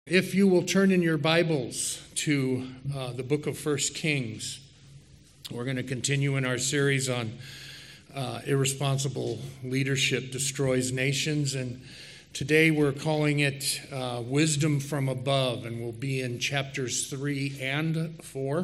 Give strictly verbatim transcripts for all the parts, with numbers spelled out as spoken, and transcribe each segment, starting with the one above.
If you will turn in your Bibles to uh, the book of First Kings, we're going to continue in our series on uh, irresponsible leadership destroys nations, and today we're calling it uh, Wisdom from Above, and we'll be in chapters three and four.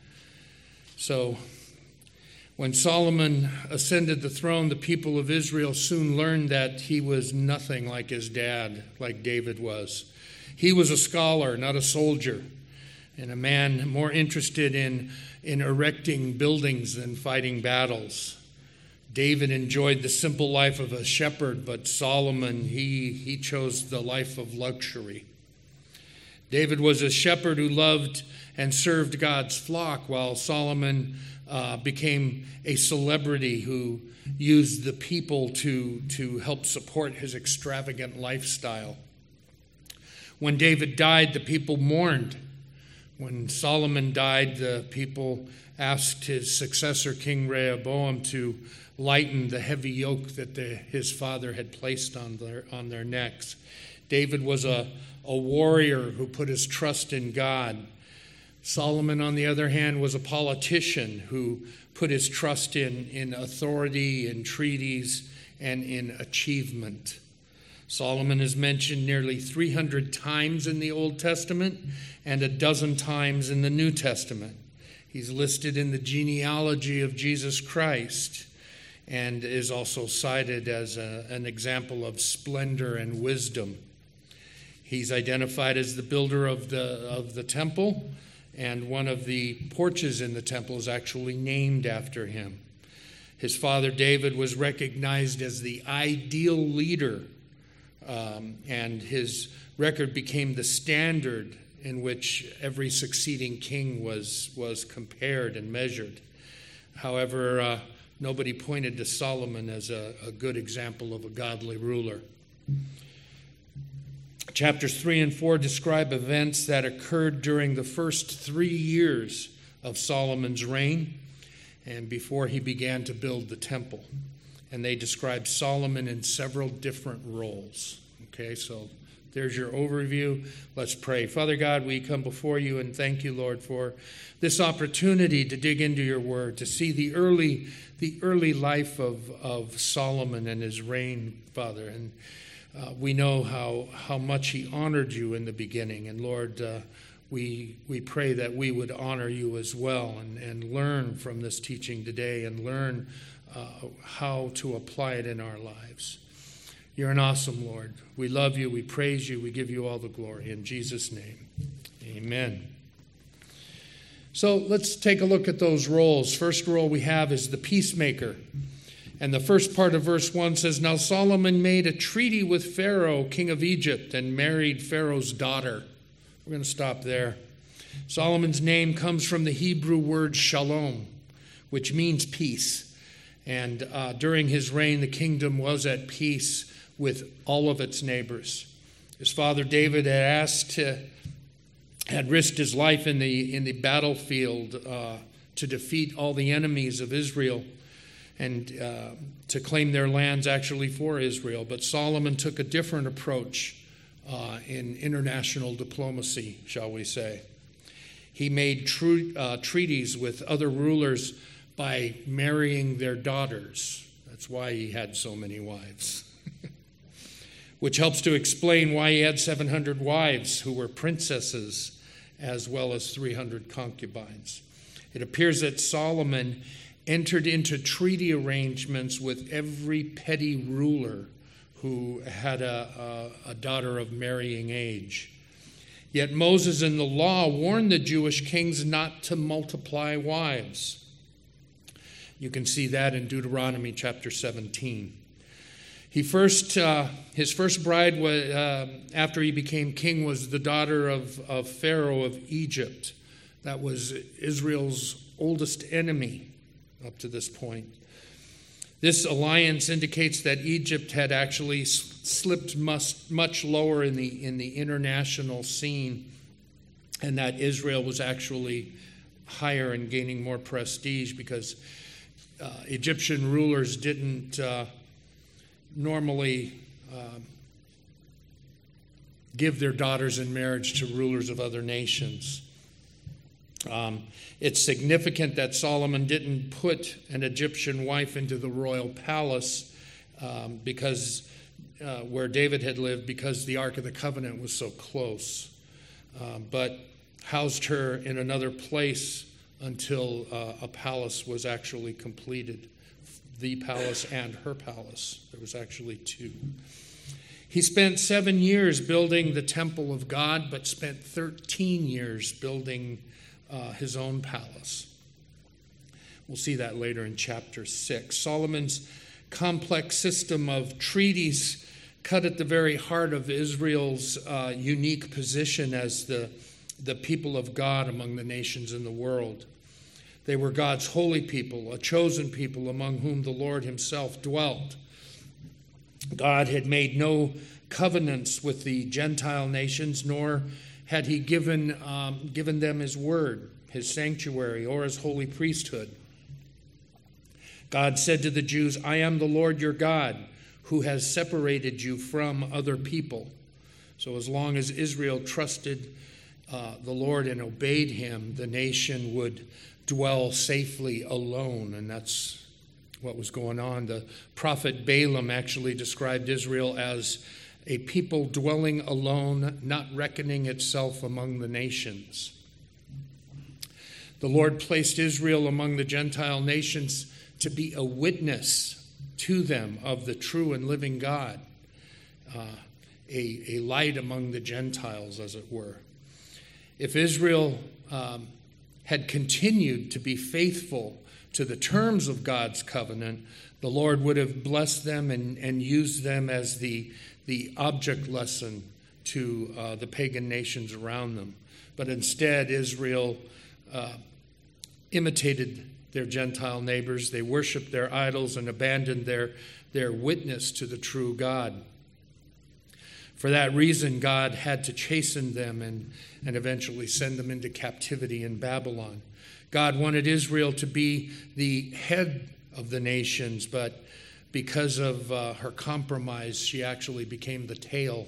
So, when Solomon ascended the throne, the people of Israel soon learned that he was nothing like his dad, like David was. He was a scholar, not a soldier, and a man more interested in, in erecting buildings than fighting battles. David enjoyed the simple life of a shepherd, but Solomon, he, he chose the life of luxury. David was a shepherd who loved and served God's flock, while Solomon uh, became a celebrity who used the people to, to help support his extravagant lifestyle. When David died, the people mourned. When Solomon died, the people asked his successor, King Rehoboam, to lighten the heavy yoke that the, his father had placed on their, on their necks. David was a, a warrior who put his trust in God. Solomon, on the other hand, was a politician who put his trust in, in authority, in treaties, and in achievement. Solomon is mentioned nearly three hundred times in the Old Testament and a dozen times in the New Testament. He's listed in the genealogy of Jesus Christ and is also cited as a, an example of splendor and wisdom. He's identified as the builder of the, of the temple, and one of the porches in the temple is actually named after him. His father David was recognized as the ideal leader, Um, and his record became the standard in which every succeeding king was, was compared and measured. However, uh, nobody pointed to Solomon as a, a good example of a godly ruler. Chapters three and four describe events that occurred during the first three years of Solomon's reign and before he began to build the temple. And they describe Solomon in several different roles. Okay, so there's your overview. Let's pray. Father God, we come before you and thank you, Lord, for this opportunity to dig into your word, to see the early the early life of, of Solomon and his reign, Father. And uh, we know how, how much he honored you in the beginning. And Lord, uh, we we pray that we would honor you as well and, and learn from this teaching today and learn Uh, how to apply it in our lives. You're an awesome Lord. We love you. We praise you. We give you all the glory. In Jesus' name, amen. So let's take a look at those roles. First role we have is the peacemaker. And the first part of verse one says, Now Solomon made a treaty with Pharaoh, king of Egypt, and married Pharaoh's daughter. We're going to stop there. Solomon's name comes from the Hebrew word shalom, which means peace. And uh, during his reign, the kingdom was at peace with all of its neighbors. His father David had asked to, had risked his life in the in the battlefield uh, to defeat all the enemies of Israel and uh, to claim their lands actually for Israel. But Solomon took a different approach uh, in international diplomacy, shall we say. He made true, uh, treaties with other rulers by marrying their daughters. That's why he had so many wives. Which helps to explain why he had seven hundred wives who were princesses as well as three hundred concubines. It appears that Solomon entered into treaty arrangements with every petty ruler who had a, a, a daughter of marrying age. Yet Moses in the law warned the Jewish kings not to multiply wives. You can see that in Deuteronomy chapter seventeen. He first, uh, his first bride was, uh, after he became king was the daughter of, of Pharaoh of Egypt. That was Israel's oldest enemy up to this point. This alliance indicates that Egypt had actually slipped much, much lower in the, in the international scene, and that Israel was actually higher and gaining more prestige because Uh, Egyptian rulers didn't uh, normally uh, give their daughters in marriage to rulers of other nations. Um, it's significant that Solomon didn't put an Egyptian wife into the royal palace um, because uh, where David had lived, because the Ark of the Covenant was so close, uh, but housed her in another place until uh, a palace was actually completed. The palace and her palace. There was actually two. He spent seven years building the temple of God, but spent thirteen years building uh, his own palace. We'll see that later in chapter six. Solomon's complex system of treaties cut at the very heart of Israel's uh, unique position as the, the people of God among the nations in the world. They were God's holy people, a chosen people among whom the Lord himself dwelt. God had made no covenants with the Gentile nations, nor had he given, um, given them his word, his sanctuary, or his holy priesthood. God said to the Jews, "I am the Lord your God, who has separated you from other people." So as long as Israel trusted uh, the Lord and obeyed him, the nation would dwell safely alone, and that's what was going on. The prophet Balaam actually described Israel as a people dwelling alone, not reckoning itself among the nations. The Lord placed Israel among the Gentile nations to be a witness to them of the true and living God, uh, a, a light among the Gentiles, as it were. If Israel um, had continued to be faithful to the terms of God's covenant, the Lord would have blessed them and, and used them as the, the object lesson to uh, the pagan nations around them. But instead, Israel uh, imitated their Gentile neighbors. They worshiped their idols and abandoned their, their witness to the true God. For that reason, God had to chasten them and, and eventually send them into captivity in Babylon. God wanted Israel to be the head of the nations, but because of uh, her compromise, she actually became the tail.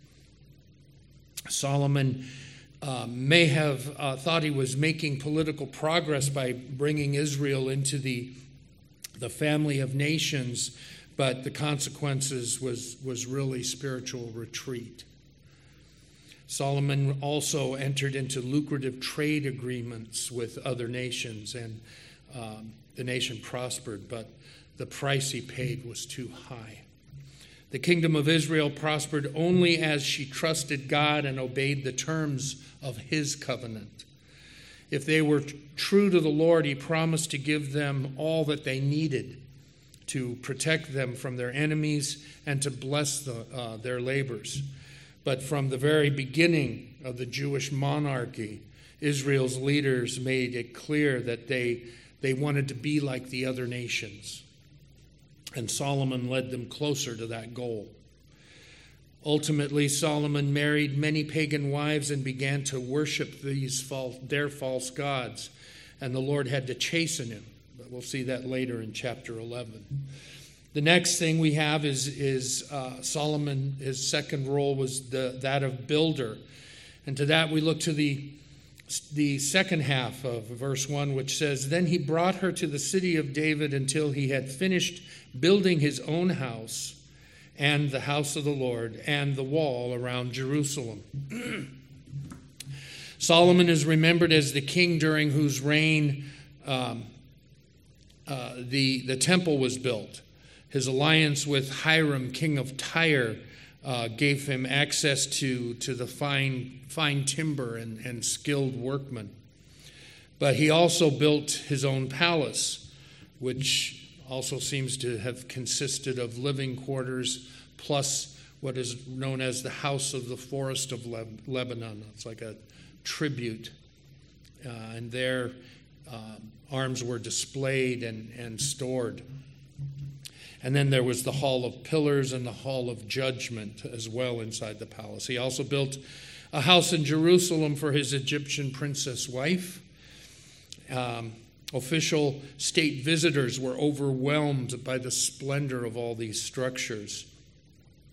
Solomon uh, may have uh, thought he was making political progress by bringing Israel into the, the family of nations, but the consequences was, was really spiritual retreat. Solomon also entered into lucrative trade agreements with other nations, and um, the nation prospered, but the price he paid was too high. The kingdom of Israel prospered only as she trusted God and obeyed the terms of his covenant. If they were true to the Lord, he promised to give them all that they needed to protect them from their enemies and to bless the, uh, their labors. But from the very beginning of the Jewish monarchy, Israel's leaders made it clear that they, they wanted to be like the other nations. And Solomon led them closer to that goal. Ultimately, Solomon married many pagan wives and began to worship these false, their false gods. And the Lord had to chasten him. But we'll see that later in chapter eleven. The next thing we have is, is uh, Solomon, his second role was the, that of builder. And to that we look to the, the second half of verse one, which says, "Then he brought her to the city of David until he had finished building his own house and the house of the Lord and the wall around Jerusalem." Solomon is remembered as the king during whose reign um, uh, the, the temple was built. His alliance with Hiram, king of Tyre, uh, gave him access to, to the fine, fine timber and, and skilled workmen. But he also built his own palace, which also seems to have consisted of living quarters plus what is known as the House of the Forest of Leb- Lebanon. It's like a tribute. Uh, and there um, arms were displayed and, and stored. And then there was the Hall of Pillars and the Hall of Judgment as well inside the palace. He also built a house in Jerusalem for his Egyptian princess wife. Um, official state visitors were overwhelmed by the splendor of all these structures.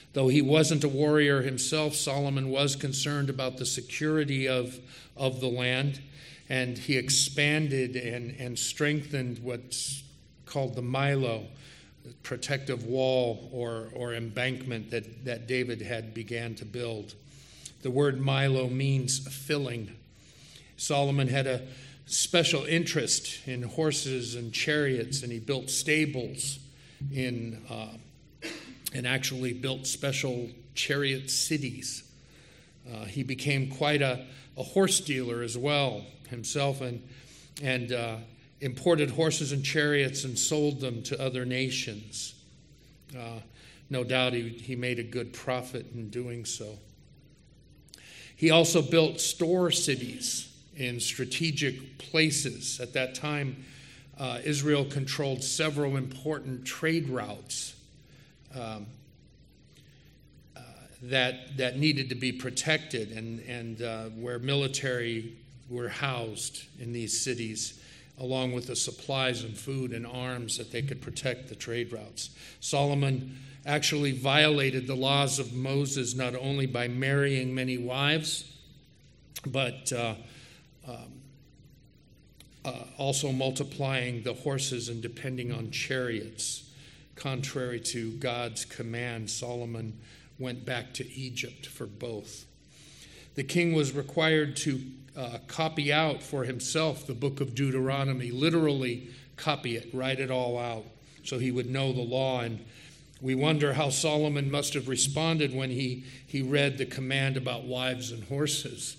Though he wasn't a warrior himself, Solomon was concerned about the security of, of the land, and he expanded and, and strengthened what's called the Milo, protective wall or, or embankment that, that David had began to build. The word Milo means filling. Solomon had a special interest in horses and chariots, and he built stables in uh, and actually built special chariot cities. Uh, he became quite a, a horse dealer as well himself, and and uh, imported horses and chariots and sold them to other nations. Uh, no doubt he, he made a good profit in doing so. He also built store cities in strategic places. At that time, uh, Israel controlled several important trade routes um, uh, that that needed to be protected, and, and uh, where military were housed in these cities, along with the supplies and food and arms that they could protect the trade routes. Solomon actually violated the laws of Moses not only by marrying many wives, but uh, um, uh, also multiplying the horses and depending on chariots. Contrary to God's command, Solomon went back to Egypt for both. The king was required to uh, copy out for himself the book of Deuteronomy, literally copy it, write it all out, so he would know the law. And we wonder how Solomon must have responded when he, he read the command about wives and horses.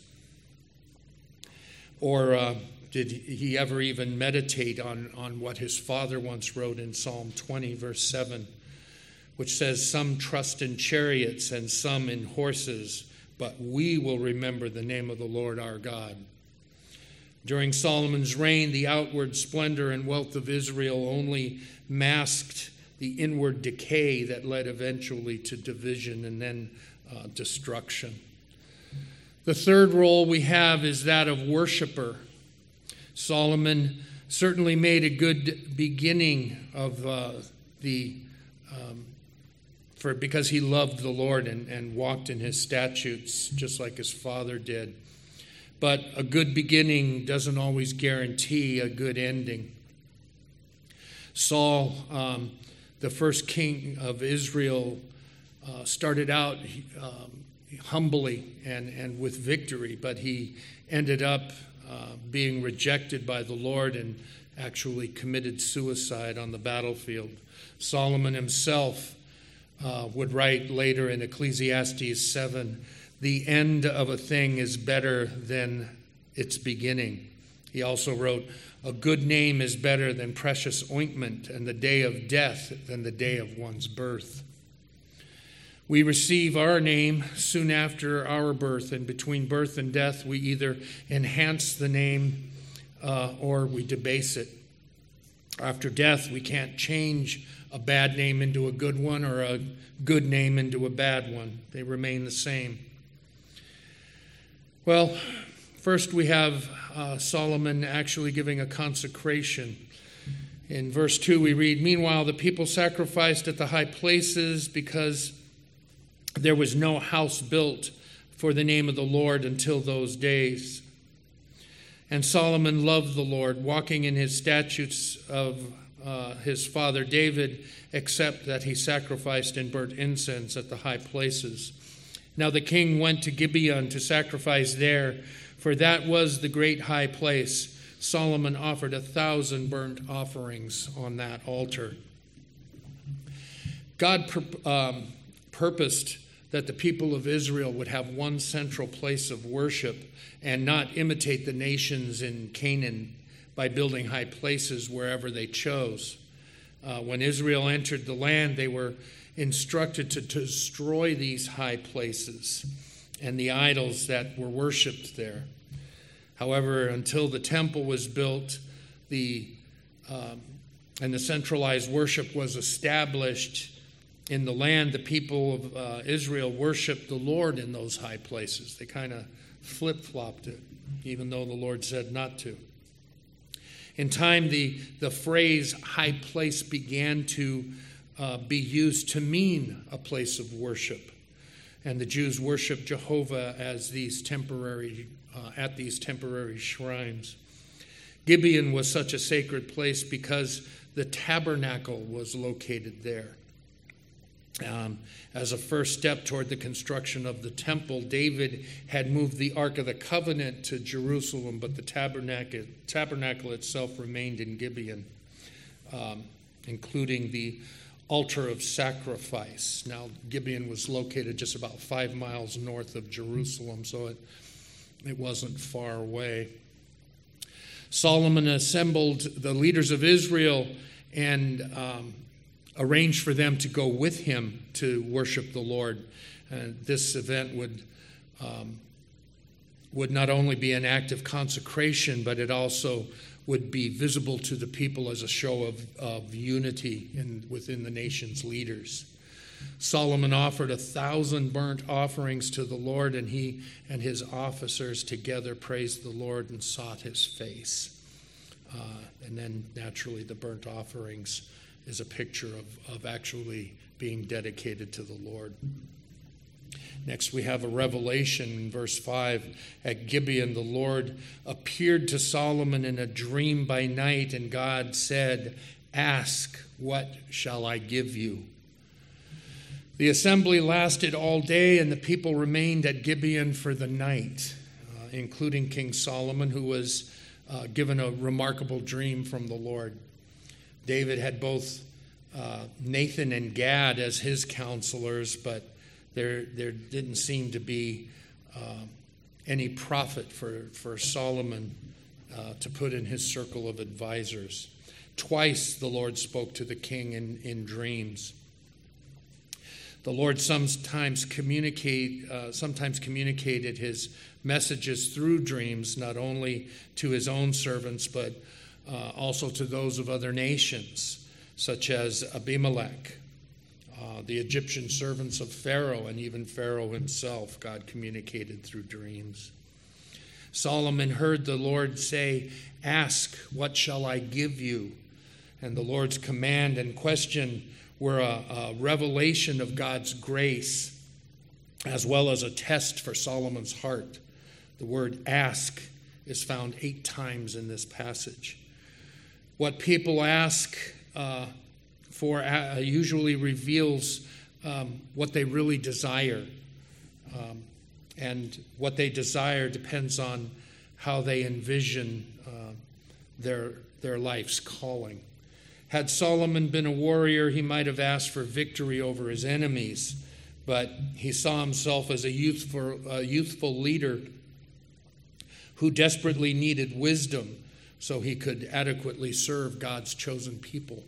Or uh, did he ever even meditate on, on what his father once wrote in Psalm twenty, verse seven, which says, "Some trust in chariots and some in horses, but we will remember the name of the Lord our God." During Solomon's reign, the outward splendor and wealth of Israel only masked the inward decay that led eventually to division and then uh, destruction. The third role we have is that of worshiper. Solomon certainly made a good beginning of uh, the um, for because he loved the Lord and, and walked in his statutes just like his father did. But a good beginning doesn't always guarantee a good ending. Saul, um, the first king of Israel, uh, started out um, humbly and, and with victory, but he ended up uh, being rejected by the Lord and actually committed suicide on the battlefield. Solomon himself uh, would write later in Ecclesiastes seven, "The end of a thing is better than its beginning." He also wrote, "A good name is better than precious ointment, and the day of death than the day of one's birth." We receive our name soon after our birth, and between birth and death, we either enhance the name uh, or we debase it. After death, we can't change a bad name into a good one or a good name into a bad one. They remain the same. Well, first we have uh, Solomon actually giving a consecration. In verse two we read, "Meanwhile the people sacrificed at the high places because there was no house built for the name of the Lord until those days. And Solomon loved the Lord, walking in his statutes of uh, his father David, except that he sacrificed and burnt incense at the high places. Now the king went to Gibeon to sacrifice there, for that was the great high place. Solomon offered a thousand burnt offerings on that altar." God pur- um, purposed that the people of Israel would have one central place of worship and not imitate the nations in Canaan by building high places wherever they chose. Uh, when Israel entered the land, they were instructed to, to destroy these high places and the idols that were worshipped there. However, until the temple was built, the um, and the centralized worship was established in the land, the people of uh, Israel worshiped the Lord in those high places. They kind of flip-flopped it, even though the Lord said not to. In time, the, the phrase high place began to uh, be used to mean a place of worship. And the Jews worshiped Jehovah as these temporary, uh, at these temporary shrines. Gibeon was such a sacred place because the tabernacle was located there. Um, as a first step toward the construction of the temple, David had moved the Ark of the Covenant to Jerusalem, but the tabernacle, tabernacle itself remained in Gibeon, um, including the altar of sacrifice. Now, Gibeon was located just about five miles north of Jerusalem, so it, it wasn't far away. Solomon assembled the leaders of Israel and um, arranged for them to go with him to worship the Lord. And this event would um, would not only be an act of consecration, but it also would be visible to the people as a show of, of unity in, within the nation's leaders. Solomon offered a thousand burnt offerings to the Lord, and he and his officers together praised the Lord and sought his face. Uh, and then naturally the burnt offerings is a picture of, of actually being dedicated to the Lord. Next, we have a revelation in verse five. At Gibeon, the Lord appeared to Solomon in a dream by night, and God said, "Ask, what shall I give you?" The assembly lasted all day, and the people remained at Gibeon for the night, uh, including King Solomon, who was uh, given a remarkable dream from the Lord. David had both uh, Nathan and Gad as his counselors, but there there didn't seem to be uh, any prophet for, for Solomon uh, to put in his circle of advisors. Twice the Lord spoke to the king in, in dreams. The Lord sometimes communicate uh, sometimes communicated his messages through dreams, not only to his own servants, but uh, also to those of other nations, such as Abimelech, uh, the Egyptian servants of Pharaoh, and even Pharaoh himself. God communicated through dreams. Solomon heard the Lord say, "Ask, what shall I give you?" And the Lord's command and question were a, a revelation of God's grace, as well as a test for Solomon's heart. The word ask is found eight times in this passage. What people ask uh, for uh, usually reveals um, what they really desire. Um, and what they desire depends on how they envision uh, their, their life's calling. Had Solomon been a warrior, he might have asked for victory over his enemies, but he saw himself as a youthful, a youthful leader who desperately needed wisdom so he could adequately serve God's chosen people.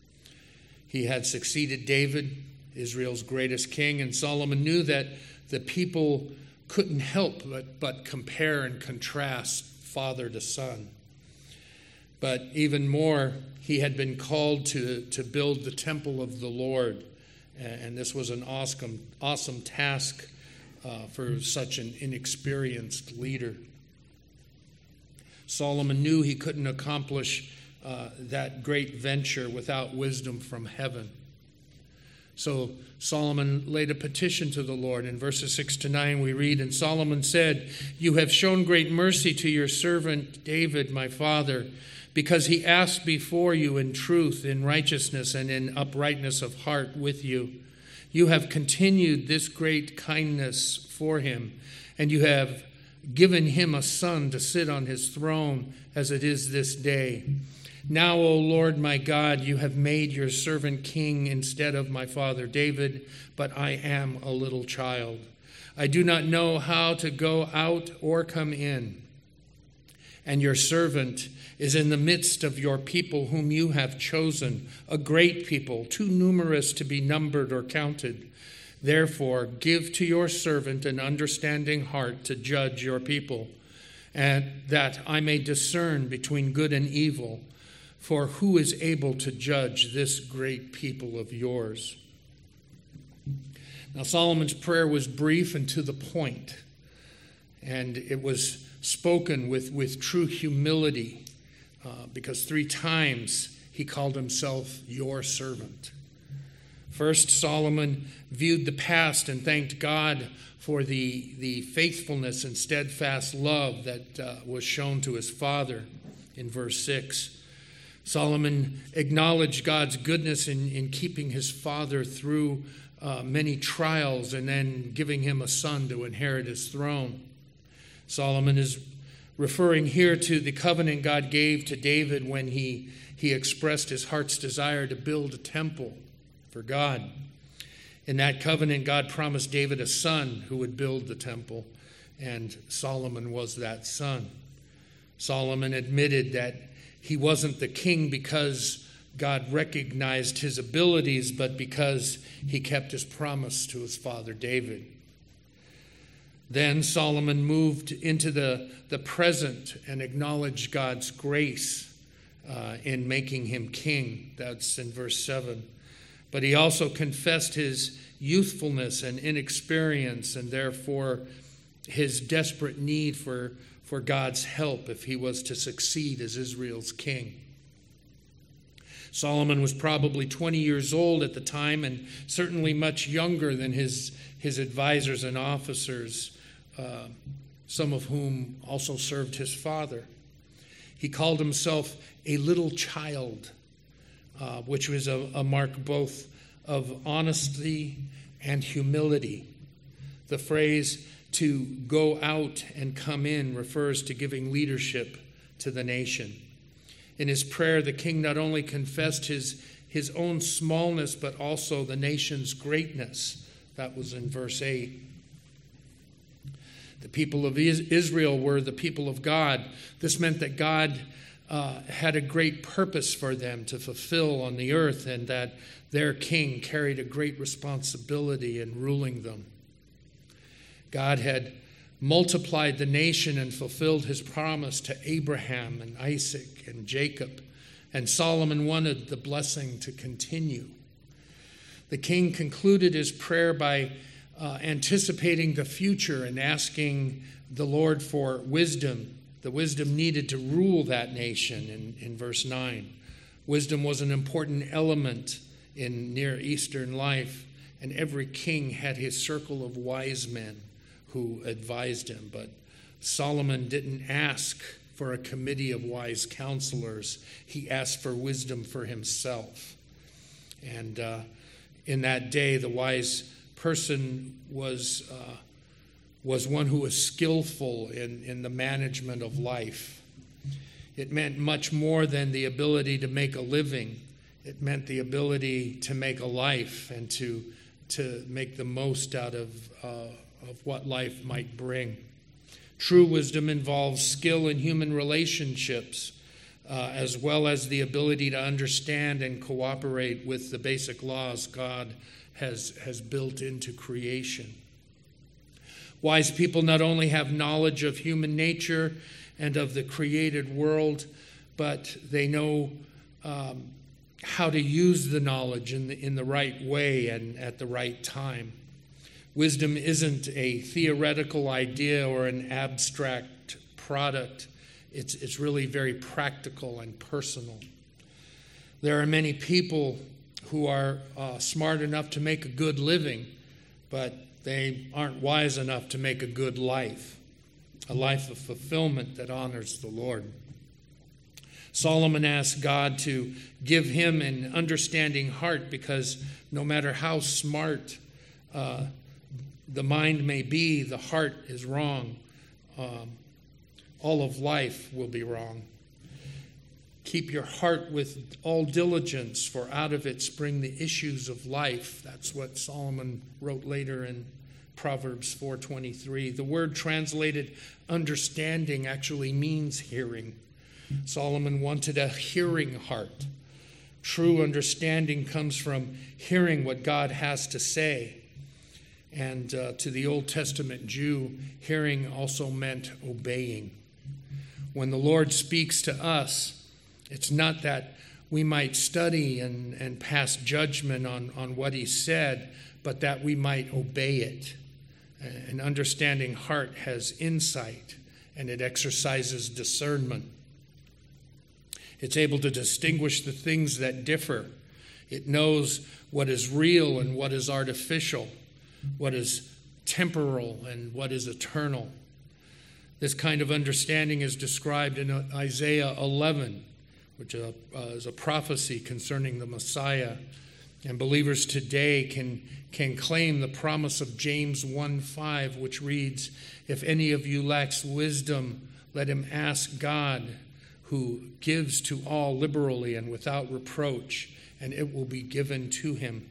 He had succeeded David, Israel's greatest king, and Solomon knew that the people couldn't help but, but compare and contrast father to son. But even more, he had been called to, to build the temple of the Lord, and this was an awesome, awesome task uh, for such an inexperienced leader. Solomon knew he couldn't accomplish uh, that great venture without wisdom from heaven. So Solomon laid a petition to the Lord. In verses six to nine we read, "And Solomon said, 'You have shown great mercy to your servant David, my father, because he asked before you in truth, in righteousness, and in uprightness of heart with you. You have continued this great kindness for him, and you have given him a son to sit on his throne as it is this day. Now, O Lord my God, you have made your servant king instead of my father David, but I am a little child. I do not know how to go out or come in. And your servant is in the midst of your people whom you have chosen, a great people, too numerous to be numbered or counted. Therefore, give to your servant an understanding heart to judge your people, and that I may discern between good and evil. For who is able to judge this great people of yours?'" Now, Solomon's prayer was brief and to the point, and it was spoken with, with true humility, uh, because three times he called himself your servant. First, Solomon viewed the past and thanked God for the, the faithfulness and steadfast love that uh, was shown to his father in verse six. Solomon acknowledged God's goodness in, in keeping his father through uh, many trials and then giving him a son to inherit his throne. Solomon is referring here to the covenant God gave to David when he, he expressed his heart's desire to build a temple for God. In that covenant, God promised David a son who would build the temple, and Solomon was that son. Solomon admitted that he wasn't the king because God recognized his abilities, but because he kept his promise to his father David. Then Solomon moved into the, the present and acknowledged God's grace uh, in making him king. That's in verse seven. But he also confessed his youthfulness and inexperience, and therefore his desperate need for, for God's help if he was to succeed as Israel's king. Solomon was probably twenty years old at the time, and certainly much younger than his, his advisors and officers, uh, some of whom also served his father. He called himself a little child, Uh, which was a, a mark both of honesty and humility. The phrase to go out and come in refers to giving leadership to the nation. In his prayer, the king not only confessed his, his own smallness, but also the nation's greatness. That was in verse eight. The people of Israel were the people of God. This meant that God Uh, had a great purpose for them to fulfill on the earth, and that their king carried a great responsibility in ruling them. God had multiplied the nation and fulfilled his promise to Abraham and Isaac and Jacob, and Solomon wanted the blessing to continue. The king concluded his prayer by uh, anticipating the future and asking the Lord for wisdom. The wisdom needed to rule that nation in, in verse nine. Wisdom was an important element in Near Eastern life, and every king had his circle of wise men who advised him. But Solomon didn't ask for a committee of wise counselors. He asked for wisdom for himself. And uh, in that day, the wise person was uh, was one who was skillful in, in the management of life. It meant much more than the ability to make a living. It meant the ability to make a life and to, to make the most out of, uh, of what life might bring. True wisdom involves skill in human relationships, uh, as well as the ability to understand and cooperate with the basic laws God has, has built into creation. Wise people not only have knowledge of human nature and of the created world, but they know um, how to use the knowledge in the, in the right way and at the right time. Wisdom isn't a theoretical idea or an abstract product. It's, it's really very practical and personal. There are many people who are uh, smart enough to make a good living, but they aren't wise enough to make a good life, a life of fulfillment that honors the Lord. Solomon asked God to give him an understanding heart, because no matter how smart uh, the mind may be, the heart is wrong. Um, all of life will be wrong. Keep your heart with all diligence, for out of it spring the issues of life. That's what Solomon wrote later in Proverbs four twenty-three. The word translated understanding actually means hearing. Solomon wanted a hearing heart. True understanding comes from hearing what God has to say. And uh, to the Old Testament Jew, hearing also meant obeying. When the Lord speaks to us, it's not that we might study and, and pass judgment on, on what he said, but that we might obey it. An understanding heart has insight, and it exercises discernment. It's able to distinguish the things that differ. It knows what is real and what is artificial, what is temporal and what is eternal. This kind of understanding is described in Isaiah eleven, which uh, is a prophecy concerning the Messiah. And believers today can, can claim the promise of James one five, which reads, "If any of you lacks wisdom, let him ask God, who gives to all liberally and without reproach, and it will be given to him."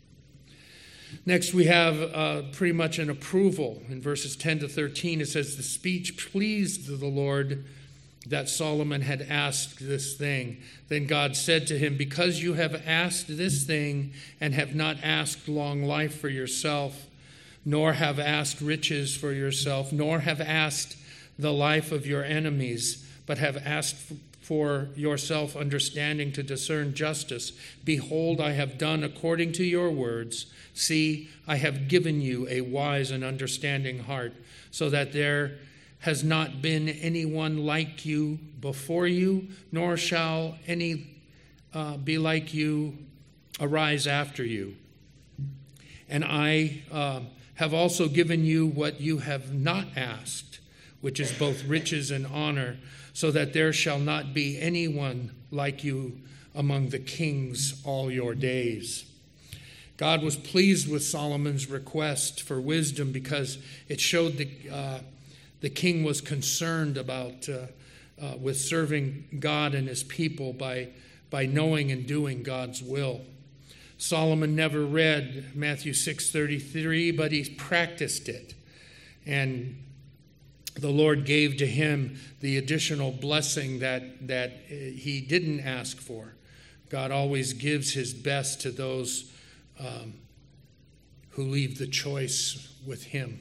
Next, we have uh, pretty much an approval. In verses ten to thirteen, it says, "The speech pleased the Lord that Solomon had asked this thing. Then God said to him, because you have asked this thing and have not asked long life for yourself, nor have asked riches for yourself, nor have asked the life of your enemies, but have asked for yourself understanding to discern justice. Behold, I have done according to your words. See, I have given you a wise and understanding heart, so that there has not been anyone like you before you, nor shall any uh, be like you arise after you. And I uh, have also given you what you have not asked, which is both riches and honor, so that there shall not be anyone like you among the kings all your days." God was pleased with Solomon's request for wisdom because it showed the, uh, the king was concerned about uh, uh, with serving God and his people by, by knowing and doing God's will. Solomon never read Matthew six thirty-three, but he practiced it. And the Lord gave to him the additional blessing that, that he didn't ask for. God always gives his best to those um, who leave the choice with him.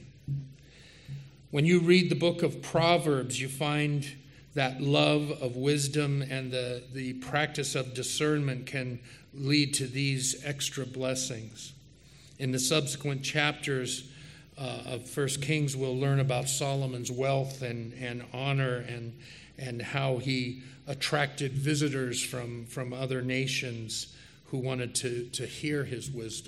When you read the book of Proverbs, you find that love of wisdom and the, the practice of discernment can lead to these extra blessings. In the subsequent chapters uh, of First Kings, we'll learn about Solomon's wealth and, and honor and, and how he attracted visitors from, from other nations who wanted to, to hear his wisdom.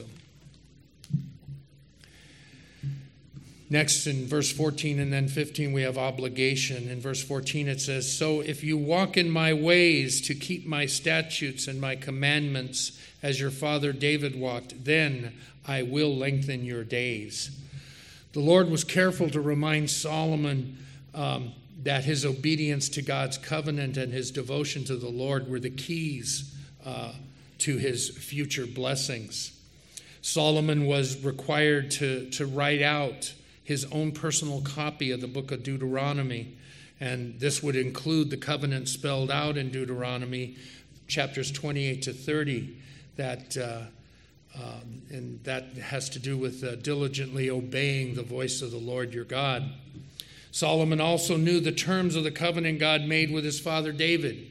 Next, in verse fourteen and then fifteen, we have obligation. In verse fourteen, it says, "So if you walk in my ways to keep my statutes and my commandments as your father David walked, then I will lengthen your days." The Lord was careful to remind Solomon um, that his obedience to God's covenant and his devotion to the Lord were the keys uh, to his future blessings. Solomon was required to, to write out his own personal copy of the book of Deuteronomy, and this would include the covenant spelled out in Deuteronomy, chapters twenty-eight to thirty, that uh, uh, and that has to do with uh, diligently obeying the voice of the Lord your God. Solomon also knew the terms of the covenant God made with his father David,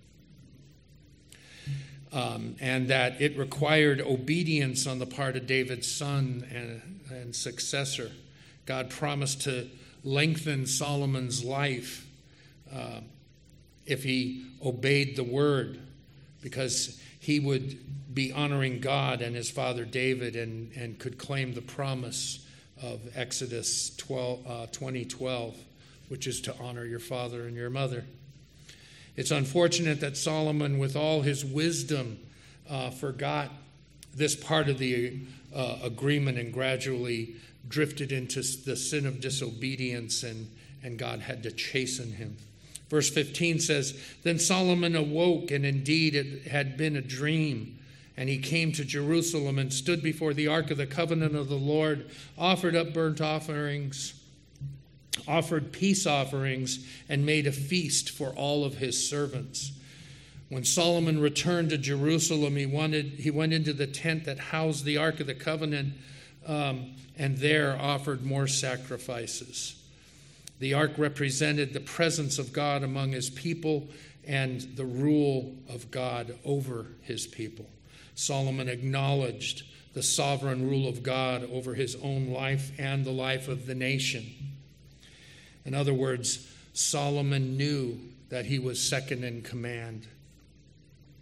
um, and that it required obedience on the part of David's son and, and successor. God promised to lengthen Solomon's life uh, if he obeyed the word, because he would be honoring God and his father David and, and could claim the promise of Exodus twelve, uh, twenty twelve, which is to honor your father and your mother. It's unfortunate that Solomon, with all his wisdom, uh, forgot this part of the uh, agreement and gradually drifted into the sin of disobedience, and, and God had to chasten him. Verse fifteen says, "Then Solomon awoke, and indeed it had been a dream. And he came to Jerusalem and stood before the ark of the covenant of the Lord, offered up burnt offerings, offered peace offerings, and made a feast for all of his servants. When Solomon returned to Jerusalem, he, wanted, he went into the tent that housed the ark of the covenant, um, and there offered more sacrifices." The ark represented the presence of God among his people and the rule of God over his people. Solomon acknowledged the sovereign rule of God over his own life and the life of the nation. In other words, Solomon knew that he was second in command.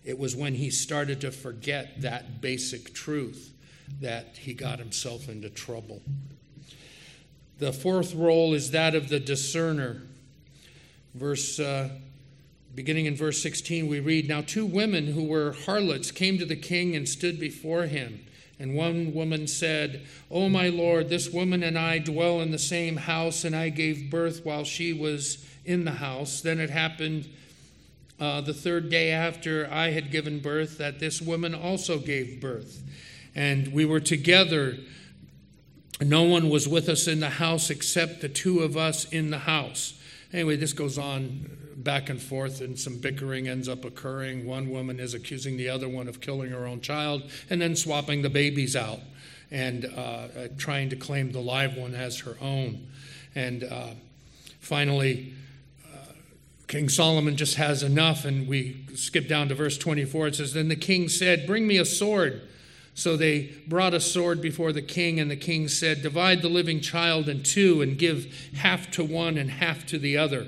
It was when he started to forget that basic truth that he got himself into trouble. The fourth role is that of the discerner. Verse, uh, beginning in verse sixteen, we read, "Now two women who were harlots came to the king and stood before him. And one woman said, 'O my lord, this woman and I dwell in the same house, and I gave birth while she was in the house. Then it happened uh, the third day after I had given birth that this woman also gave birth. And we were together. No one was with us in the house except the two of us in the house.'" Anyway, this goes on back and forth, and some bickering ends up occurring. One woman is accusing the other one of killing her own child and then swapping the babies out and uh, uh, trying to claim the live one as her own. And uh, finally, uh, King Solomon just has enough, and we skip down to verse twenty-four. It says, "Then the king said, 'Bring me a sword.' So they brought a sword before the king, and the king said, 'Divide the living child in two and give half to one and half to the other.'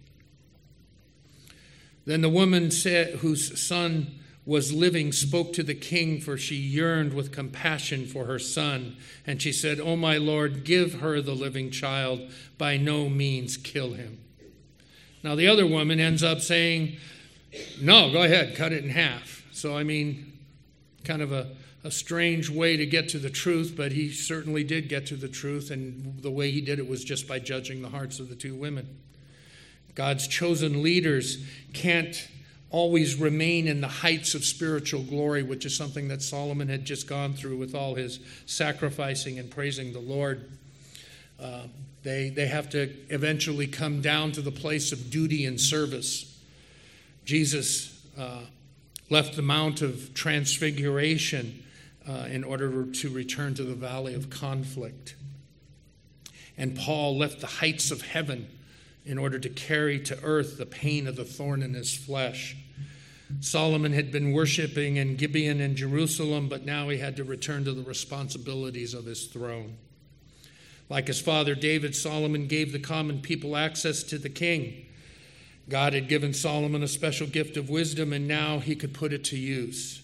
Then the woman said, whose son was living spoke to the king, for she yearned with compassion for her son. And she said, 'O my lord, give her the living child. By no means kill him.' Now the other woman ends up saying, 'No, go ahead, cut it in half.' So, I mean, kind of a A strange way to get to the truth, but he certainly did get to the truth, and the way he did it was just by judging the hearts of the two women. God's chosen leaders can't always remain in the heights of spiritual glory, which is something that Solomon had just gone through with all his sacrificing and praising the Lord. Uh, they, they have to eventually come down to the place of duty and service. Jesus uh, left the Mount of Transfiguration Uh, in order to return to the valley of conflict. And Paul left the heights of heaven in order to carry to earth the pain of the thorn in his flesh. Solomon had been worshiping in Gibeon and Jerusalem, but now he had to return to the responsibilities of his throne. Like his father David, Solomon gave the common people access to the king. God had given Solomon a special gift of wisdom, and now he could put it to use.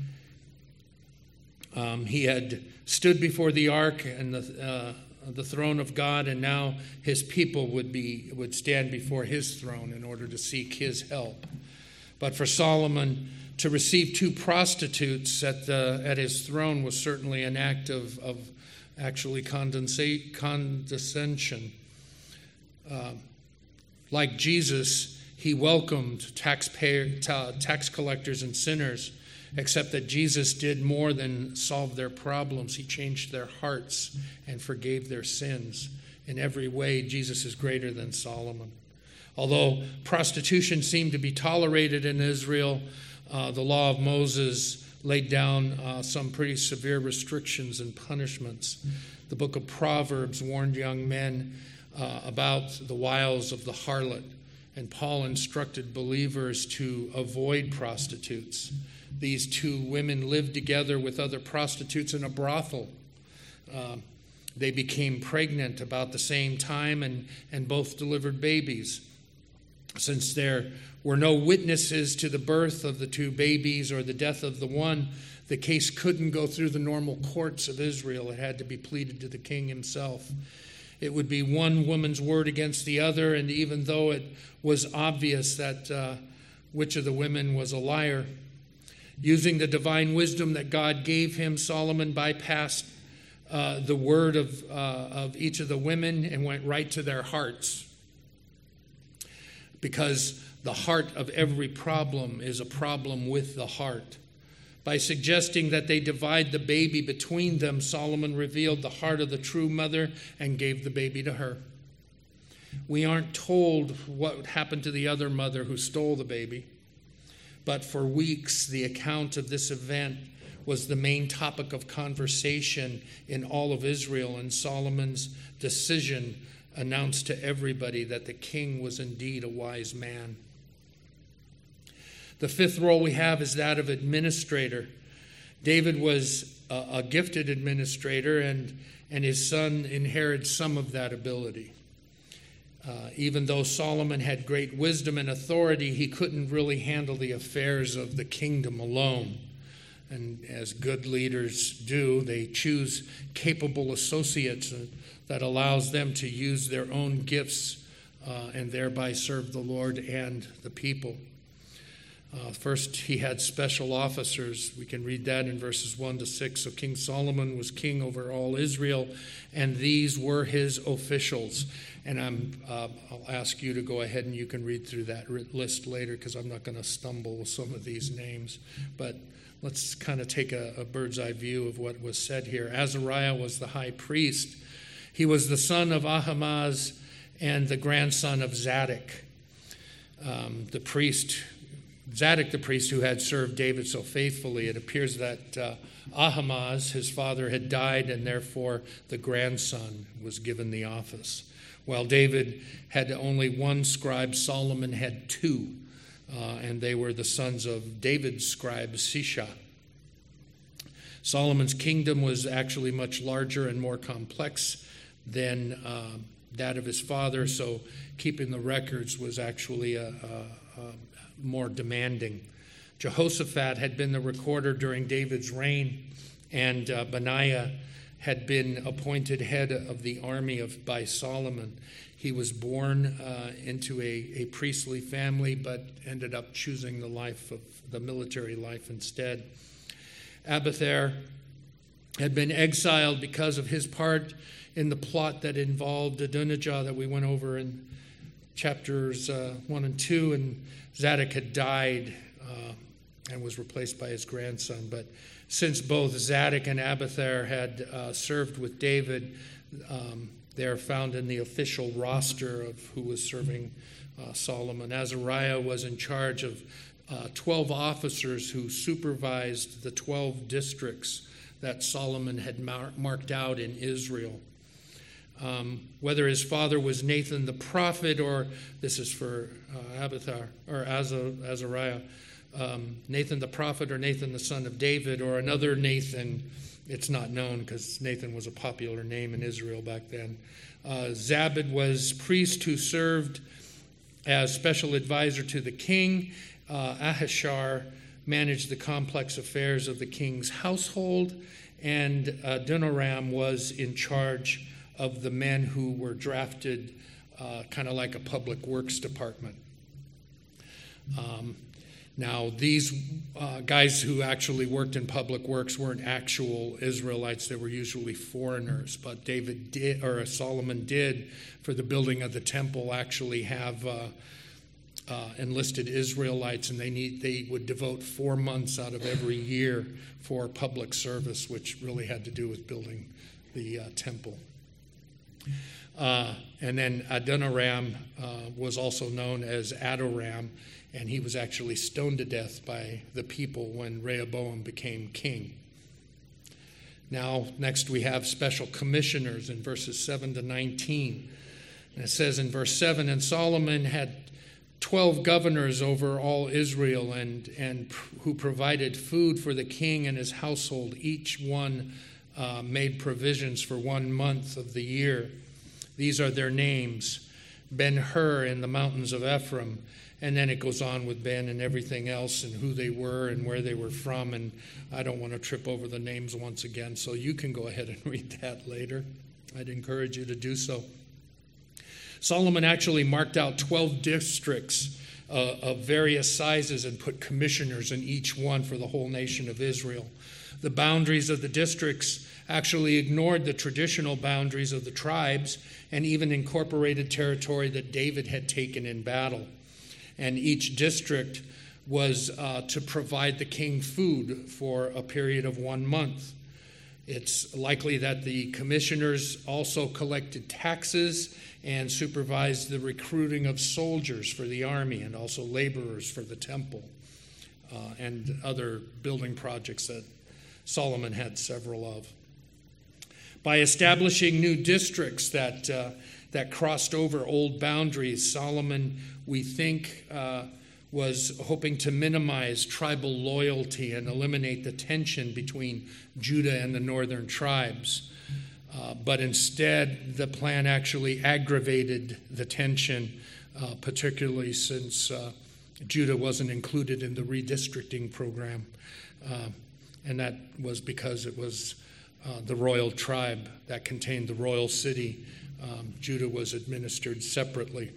Um, he had stood before the ark and the uh, the throne of God, and now his people would be would stand before his throne in order to seek his help. But for Solomon to receive two prostitutes at the at his throne was certainly an act of of actually condensate, condescension. Uh, like Jesus, he welcomed taxpayer ta- tax collectors and sinners. Except that Jesus did more than solve their problems. He changed their hearts and forgave their sins. In every way, Jesus is greater than Solomon. Although prostitution seemed to be tolerated in Israel, uh, the law of Moses laid down uh, some pretty severe restrictions and punishments. The book of Proverbs warned young men uh, about the wiles of the harlot, and Paul instructed believers to avoid prostitutes. These two women lived together with other prostitutes in a brothel. Uh, they became pregnant about the same time, and, and both delivered babies. Since there were no witnesses to the birth of the two babies or the death of the one, the case couldn't go through the normal courts of Israel. It had to be pleaded to the king himself. It would be one woman's word against the other, and even though it was obvious that uh, which of the women was a liar, using the divine wisdom that God gave him, Solomon bypassed uh, the word of, uh, of each of the women and went right to their hearts. Because the heart of every problem is a problem with the heart. By suggesting that they divide the baby between them, Solomon revealed the heart of the true mother and gave the baby to her. We aren't told what happened to the other mother who stole the baby. But for weeks, the account of this event was the main topic of conversation in all of Israel, and Solomon's decision announced to everybody that the king was indeed a wise man. The fifth role we have is that of administrator. David was a, a gifted administrator, and, and his son inherited some of that ability. Uh, even though Solomon had great wisdom and authority, he couldn't really handle the affairs of the kingdom alone. And as good leaders do, they choose capable associates that allows them to use their own gifts uh, and thereby serve the Lord and the people. Uh, first, he had special officers. We can read that in verses one to six. So King Solomon was king over all Israel, and these were his officials. And I'm, uh, I'll ask you to go ahead and you can read through that list later, because I'm not going to stumble with some of these names. But let's kind of take a, a bird's eye view of what was said here. Azariah was the high priest. He was the son of Ahimaaz and the grandson of Zadok. Um, the priest, Zadok the priest, who had served David so faithfully. It appears that uh, Ahimaaz, his father, had died, and therefore the grandson was given the office. While David had only one scribe, Solomon had two, uh, and they were the sons of David's scribe, Sisha. Solomon's kingdom was actually much larger and more complex than uh, that of his father, so keeping the records was actually a, a, a more demanding. Jehoshaphat had been the recorder during David's reign, and uh, Benaiah had been appointed head of the army of by Solomon. He was born uh, into a, a priestly family, but ended up choosing the life of the military life instead. Abiathar had been exiled because of his part in the plot that involved Adonijah that we went over in chapters uh, one and two, and Zadok had died uh, and was replaced by his grandson. But since both Zadok and Abiathar had uh, served with David, um, they are found in the official roster of who was serving uh, Solomon. Azariah was in charge of uh, twelve officers who supervised the twelve districts that Solomon had mar- marked out in Israel. Um, whether his father was Nathan the prophet, or this is for uh, Abiathar or Azariah, Um, Nathan the prophet, or Nathan the son of David, or another Nathan. It's not known, because Nathan was a popular name in Israel back then. Uh, Zabad was priest who served as special advisor to the king. Uh, Ahishar managed the complex affairs of the king's household, and uh, Adoniram was in charge of the men who were drafted, uh, kind of like a public works department. Um, Now, these uh, guys who actually worked in public works weren't actual Israelites. They were usually foreigners. But David did, or Solomon did, for the building of the temple, actually have uh, uh, enlisted Israelites, and they need they would devote four months out of every year for public service, which really had to do with building the uh, temple. Uh, and then Adoniram uh, was also known as Adoram, and he was actually stoned to death by the people when Rehoboam became king. Now, next we have special commissioners in verses seven to nineteen. And it says in verse seven, and Solomon had twelve governors over all Israel, and, and who provided food for the king and his household. Each one uh, made provisions for one month of the year. These are their names: Ben-Hur in the mountains of Ephraim. And then it goes on with Ben and everything else, and who they were and where they were from. And I don't want to trip over the names once again, so you can go ahead and read that later. I'd encourage you to do so. Solomon actually marked out twelve districts uh, of various sizes and put commissioners in each one for the whole nation of Israel. The boundaries of the districts actually ignored the traditional boundaries of the tribes and even incorporated territory that David had taken in battle. And each district was uh, to provide the king food for a period of one month. It's likely that the commissioners also collected taxes and supervised the recruiting of soldiers for the army, and also laborers for the temple, uh, and other building projects that Solomon had several of. By establishing new districts that uh, that crossed over old boundaries, Solomon, we think, uh, was hoping to minimize tribal loyalty and eliminate the tension between Judah and the northern tribes. Uh, but instead, the plan actually aggravated the tension, uh, particularly since uh, Judah wasn't included in the redistricting program. Uh, and that was because it was uh, the royal tribe that contained the royal city. Um, Judah was administered separately.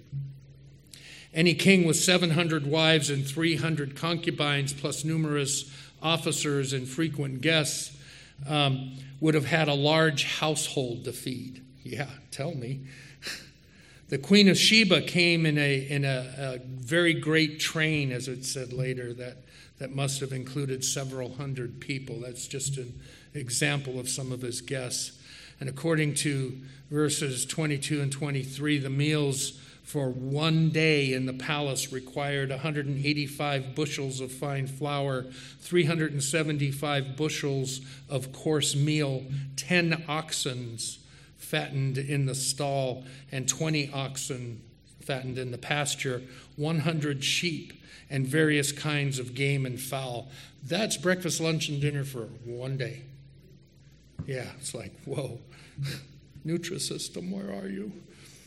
Any king with seven hundred wives and three hundred concubines, plus numerous officers and frequent guests, um, would have had a large household to feed. Yeah, tell me. The Queen of Sheba came in a in a, a very great train, as it said later, that, that must have included several hundred people. That's just an example of some of his guests. And according to verses twenty-two and twenty-three, the meals for one day in the palace required one hundred eighty-five bushels of fine flour, three hundred seventy-five bushels of coarse meal, ten oxen fattened in the stall, and twenty oxen fattened in the pasture, one hundred sheep, and various kinds of game and fowl. That's breakfast, lunch, and dinner for one day. Yeah, it's like, whoa. Nutrisystem, where are you?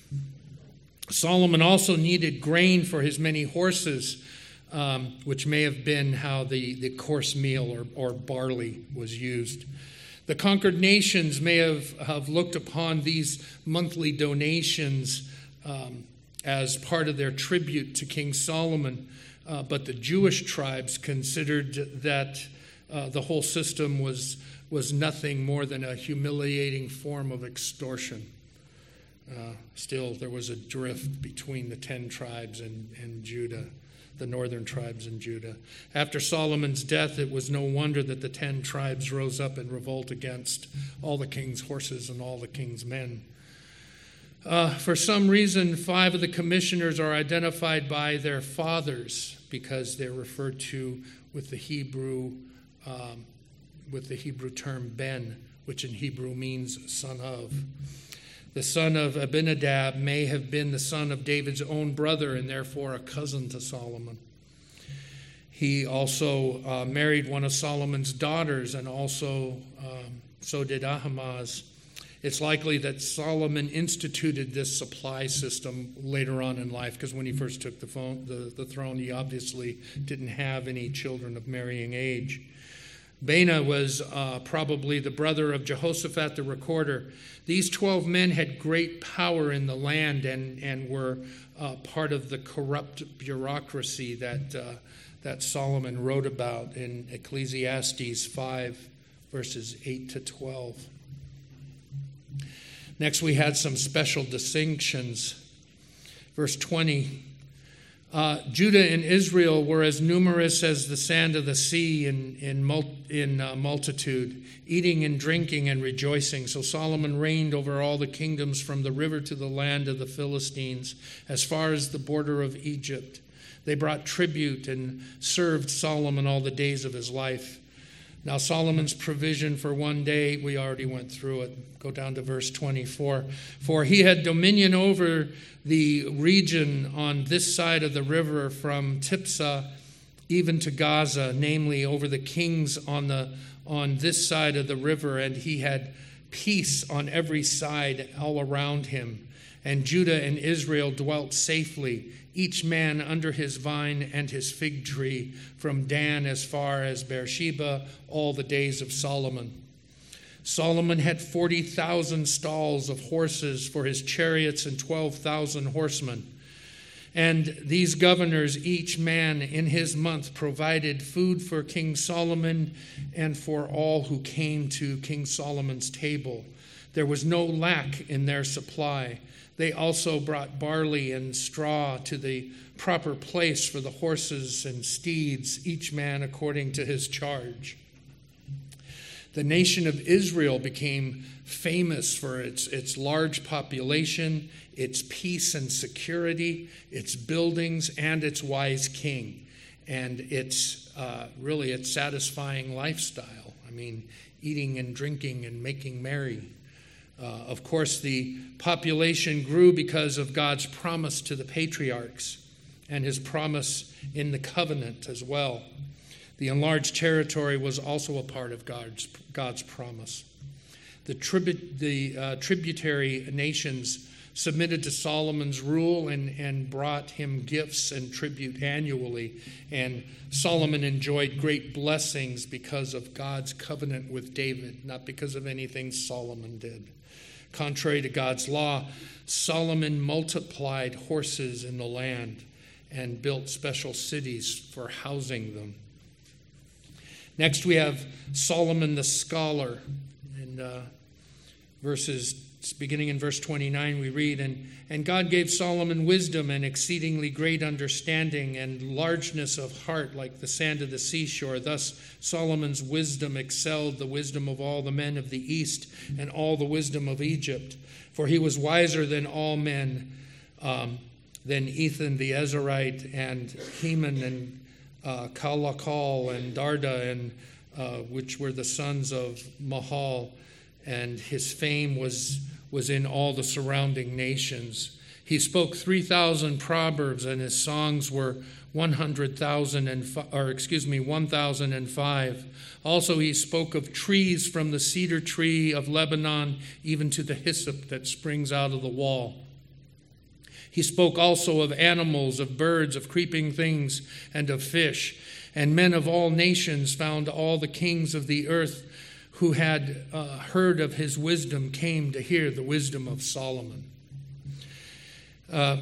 Solomon also needed grain for his many horses, um, which may have been how the, the coarse meal or, or barley was used. The conquered nations may have, have looked upon these monthly donations um, as part of their tribute to King Solomon, uh, but the Jewish tribes considered that uh, the whole system was, was nothing more than a humiliating form of extortion. Uh, still, there was a drift between the ten tribes and, and Judah, the northern tribes and Judah. After Solomon's death, it was no wonder that the ten tribes rose up in revolt against all the king's horses and all the king's men. Uh, for some reason, five of the commissioners are identified by their fathers because they're referred to with the Hebrew, um, with the Hebrew term ben, which in Hebrew means son of. The son of Abinadab may have been the son of David's own brother and therefore a cousin to Solomon. He also uh, married one of Solomon's daughters, and also um, so did Ahimaaz. It's likely that Solomon instituted this supply system later on in life, because when he first took the, phone, the, the throne, he obviously didn't have any children of marrying age. Baana was uh, probably the brother of Jehoshaphat the recorder. These twelve men had great power in the land and, and were uh, part of the corrupt bureaucracy that, uh, that Solomon wrote about in Ecclesiastes five, verses eight to twelve. Next, we had some special distinctions. Verse twenty. Uh, Judah and Israel were as numerous as the sand of the sea in, in, mul- in uh, multitude, eating and drinking and rejoicing. So Solomon reigned over all the kingdoms from the river to the land of the Philistines, as far as the border of Egypt. They brought tribute and served Solomon all the days of his life. Now Solomon's provision for one day, we already went through it. Go down to verse twenty-four. For he had dominion over the region on this side of the river from Tiphsah even to Gaza, namely over the kings on the on this side of the river, and he had peace on every side all around him. And Judah and Israel dwelt safely, each man under his vine and his fig tree, from Dan as far as Beersheba, all the days of Solomon. Solomon had forty thousand stalls of horses for his chariots and twelve thousand horsemen. And these governors, each man in his month, provided food for King Solomon and for all who came to King Solomon's table. There was no lack in their supply. They also brought barley and straw to the proper place for the horses and steeds, each man according to his charge. The nation of Israel became famous for its, its large population, its peace and security, its buildings, and its wise king, and its uh, really its satisfying lifestyle. I mean, eating and drinking and making merry. Uh, of course, the population grew because of God's promise to the patriarchs and his promise in the covenant as well. The enlarged territory was also a part of God's, God's promise. The, tribu- the uh, tributary nations submitted to Solomon's rule and, and brought him gifts and tribute annually. And Solomon enjoyed great blessings because of God's covenant with David, not because of anything Solomon did. Contrary to God's law, Solomon multiplied horses in the land and built special cities for housing them. Next, we have Solomon the scholar. And uh, verses beginning in verse twenty-nine, we read, and, and God gave Solomon wisdom and exceedingly great understanding and largeness of heart like the sand of the seashore. Thus Solomon's wisdom excelled the wisdom of all the men of the east and all the wisdom of Egypt. For he was wiser than all men, um, than Ethan the Ezrahite and Heman and uh, Kalakal and Darda, and uh, which were the sons of Mahal. And his fame was was in all the surrounding nations. He spoke three thousand proverbs, and his songs were one hundred thousand and or excuse me one thousand and five. Also, he spoke of trees from the cedar tree of Lebanon even to the hyssop that springs out of the wall. He spoke also of animals, of birds, of creeping things, and of fish. And men of all nations found all the kings of the earth who had uh, heard of his wisdom came to hear the wisdom of Solomon. Uh,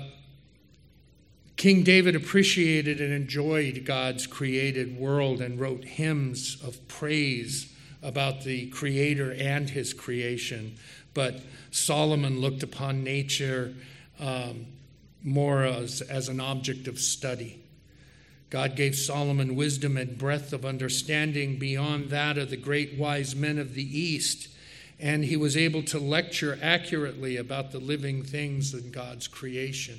King David appreciated and enjoyed God's created world and wrote hymns of praise about the Creator and his creation. But Solomon looked upon nature um, more as, as an object of study. God gave Solomon wisdom and breadth of understanding beyond that of the great wise men of the East, and he was able to lecture accurately about the living things in God's creation.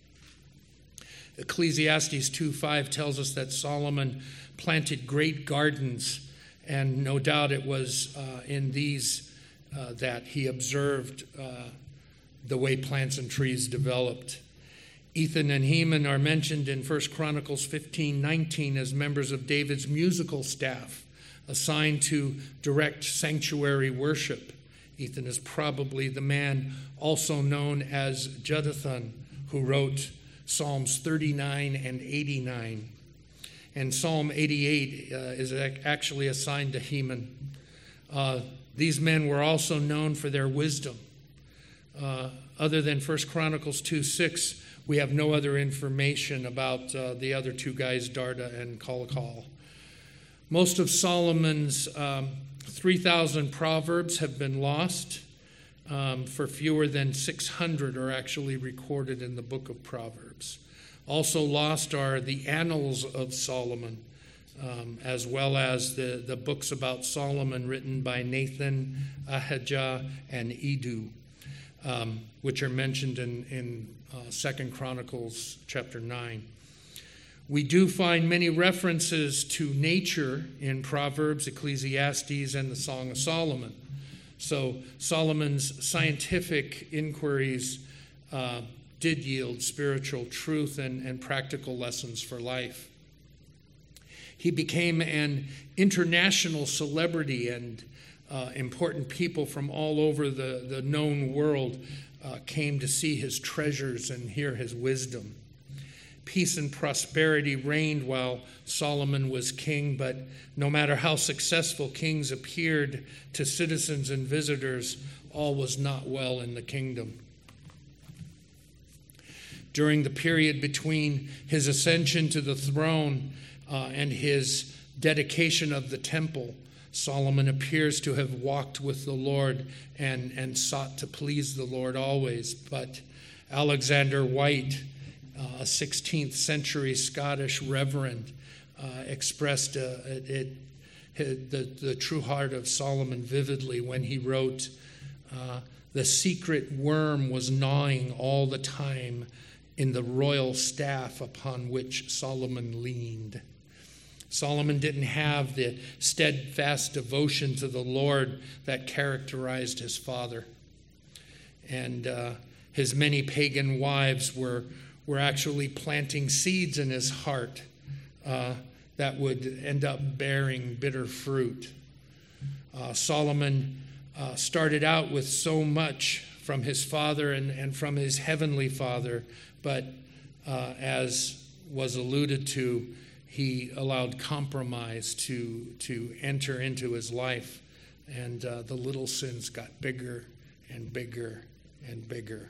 Ecclesiastes two five tells us that Solomon planted great gardens, and no doubt it was uh, in these uh, that he observed uh, the way plants and trees developed. Ethan and Heman are mentioned in First Chronicles fifteen nineteen as members of David's musical staff, assigned to direct sanctuary worship. Ethan is probably the man also known as Jeduthun, who wrote Psalms thirty-nine and eighty-nine. And Psalm eighty-eight uh, is actually assigned to Heman. Uh, these men were also known for their wisdom. Uh, other than First Chronicles two six, we have no other information about uh, the other two guys, Darda and Kalakal. Most of Solomon's um, three thousand proverbs have been lost. Um, for fewer than six hundred are actually recorded in the book of Proverbs. Also lost are the Annals of Solomon, um, as well as the, the books about Solomon written by Nathan, Ahijah, and Edu, um, which are mentioned in, in uh, Second Chronicles chapter nine. We do find many references to nature in Proverbs, Ecclesiastes, and the Song of Solomon. So Solomon's scientific inquiries uh, did yield spiritual truth and, and practical lessons for life. He became an international celebrity, and uh, important people from all over the, the known world uh, came to see his treasures and hear his wisdom. Peace and prosperity reigned while Solomon was king, but no matter how successful kings appeared to citizens and visitors, all was not well in the kingdom. During the period between his ascension to the throne uh, and his dedication of the temple, Solomon appears to have walked with the Lord and, and sought to please the Lord always. But Alexander White, a sixteenth century Scottish reverend, uh, expressed uh, it, it, the, the true heart of Solomon vividly when he wrote, uh, "The secret worm was gnawing all the time in the royal staff upon which Solomon leaned." Solomon didn't have the steadfast devotion to the Lord that characterized his father. And uh, his many pagan wives were were actually planting seeds in his heart uh, that would end up bearing bitter fruit. Uh, Solomon uh, started out with so much from his Father and, and from his heavenly Father, but uh, as was alluded to, he allowed compromise to, to enter into his life, and uh, the little sins got bigger and bigger and bigger.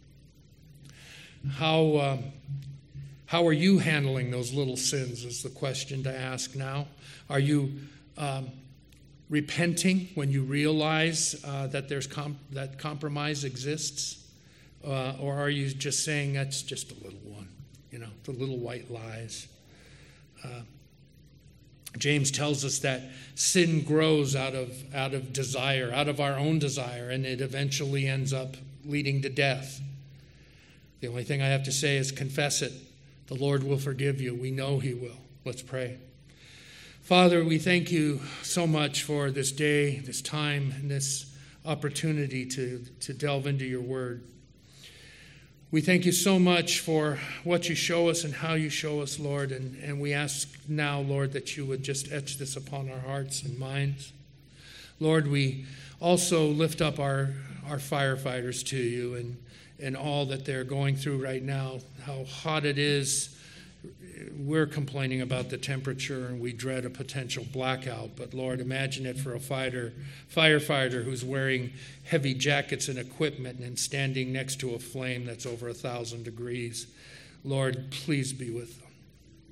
How, um, how are you handling those little sins is the question to ask now. Are you um, repenting when you realize uh, that there's com- that compromise exists? Uh, or are you just saying that's just a little one, you know, the little white lies? Uh, James tells us that sin grows out of out of desire, out of our own desire, and it eventually ends up leading to death. The only thing I have to say is confess it. The Lord will forgive you. We know he will. Let's pray. Father, we thank you so much for this day, this time, and this opportunity to, to delve into your word. We thank you so much for what you show us and how you show us, Lord, and, and we ask now, Lord, that you would just etch this upon our hearts and minds. Lord, we also lift up our, our firefighters to you and, and all that they're going through right now, how hot it is. We're complaining about the temperature and we dread a potential blackout. But Lord, imagine it for a fighter, firefighter who's wearing heavy jackets and equipment and standing next to a flame that's over a thousand degrees. Lord, please be with them.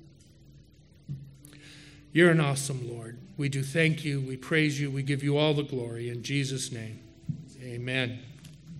You're an awesome Lord. We do thank you. We praise you. We give you all the glory. In Jesus' name, amen.